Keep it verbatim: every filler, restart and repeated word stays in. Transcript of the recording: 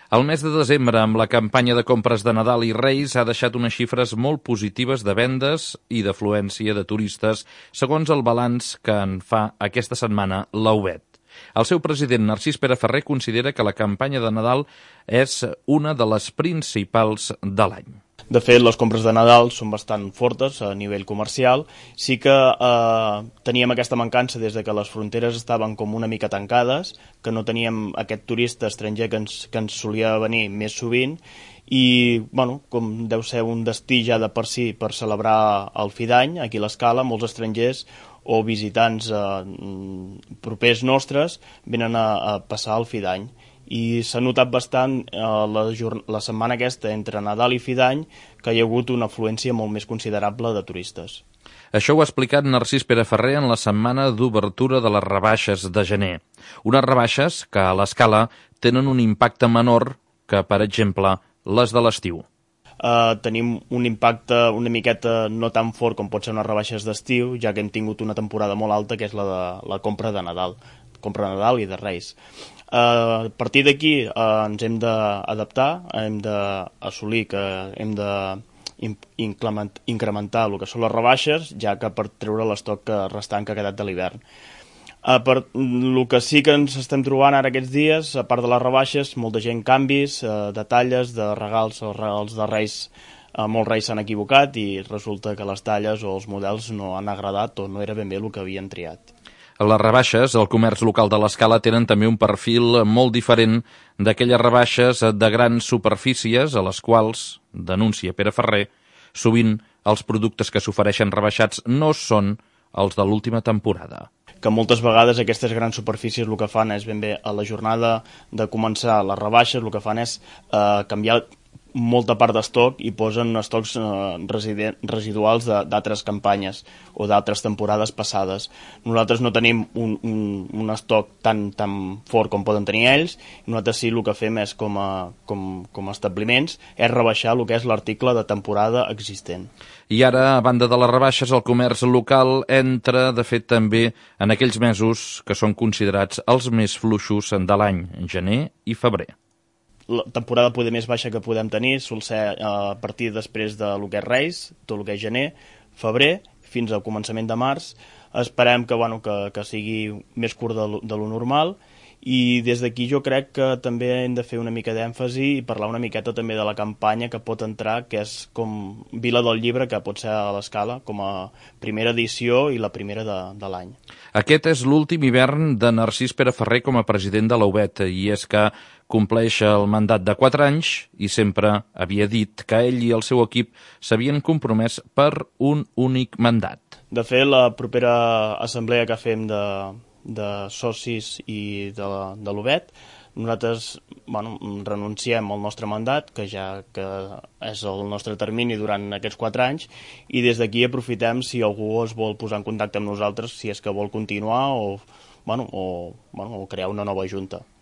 El mes de desembre, amb la campanya de compres de Nadal i Reis, ha deixat unes xifres molt positives de vendes i d'afluència de turistes, segons el balanç que en fa aquesta setmana la U B E T. El seu president, Narcís Pere Ferrer, considera que la campanya de Nadal és una de les principals de l'any. De fet, les compres de Nadal són bastant fortes a nivell comercial. Sí que eh, teníem aquesta mancança des de que les fronteres estaven com una mica tancades, que no teníem aquest turista estranger que ens, que ens solia venir més sovint, i bueno, com deu ser un destí ja de per si per celebrar el fi d'any, aquí a l'Escala, molts estrangers o visitants eh, propers nostres venen a, a passar el fi d'any. I s'ha notat bastant eh, la, la setmana aquesta entre Nadal i fi d'any que hi ha hagut una afluència molt més considerable de turistes. Això ho ha explicat Narcís Pere Ferrer en la setmana d'obertura de les rebaixes de gener. Unes rebaixes que a l'Escala tenen un impacte menor que, per exemple, les de l'estiu. Uh, tenim un impacte una miqueta no tan fort com pot ser unes rebaixes d'estiu, ja que hem tingut una temporada molt alta, que és la de la compra de Nadal, compra de Nadal i de Reis. Uh, a partir d'aquí uh, ens hem d'adaptar, hem d'assolir que hem de incrementar el que són les rebaixes, ja que per treure l'estoc restant que ha quedat de l'hivern. Uh, per el que sí que ens estem trobant ara aquests dies, a part de les rebaixes, molta gent canvis, uh, de talles, de regals, els regals de Reis, uh, molts Reis s'han equivocat i resulta que les talles o els models no han agradat o no era ben bé el que havien triat. A les rebaixes, el comerç local de l'Escala tenen també un perfil molt diferent d'aquelles rebaixes de grans superfícies a les quals, denuncia Pere Ferrer, sovint els productes que s'ofereixen rebaixats no són els de l'última temporada. Que moltes vegades aquestes grans superfícies el que fan és ben bé a la jornada de començar les rebaixes, el que fan és eh, canviar molta part d'estoc i posen estocs eh, residuals d'altres campanyes o d'altres temporades passades. Nosaltres no tenim un, un, un estoc tan, tan fort com poden tenir ells, i nosaltres sí el que fem és com a, com, com a establiments és rebaixar el que és l'article de temporada existent. I ara, a banda de les rebaixes, el comerç local entra, de fet, també en aquells mesos que són considerats els més fluixos de l'any, gener i febrer. La temporada poder més baixa que podem tenir sol ser a partir després de lo que és Reis, tot el que és gener, febrer, fins al començament de març. Esperem que, bueno, que, que sigui més curt de lo, de lo normal, i des d'aquí jo crec que també hem de fer una mica d'èmfasi i parlar una miqueta també de la campanya que pot entrar, que és com Vila del Llibre, que pot ser a l'Escala com a primera edició i la primera de, de l'any. Aquest és l'últim hivern de Narcís Pere Ferrer com a president de la U B E T, i és que compleix el mandat de quatre anys i sempre havia dit que ell i el seu equip s'havien compromès per un únic mandat. De fet, la propera assemblea que fem de, de socis i de, de l'U B E T, nosaltres bueno, renunciem al nostre mandat, que ja que és el nostre termini durant aquests quatre anys, i des d'aquí aprofitem si algú es vol posar en contacte amb nosaltres, si és que vol continuar o, bueno, o, bueno, o crear una nova junta.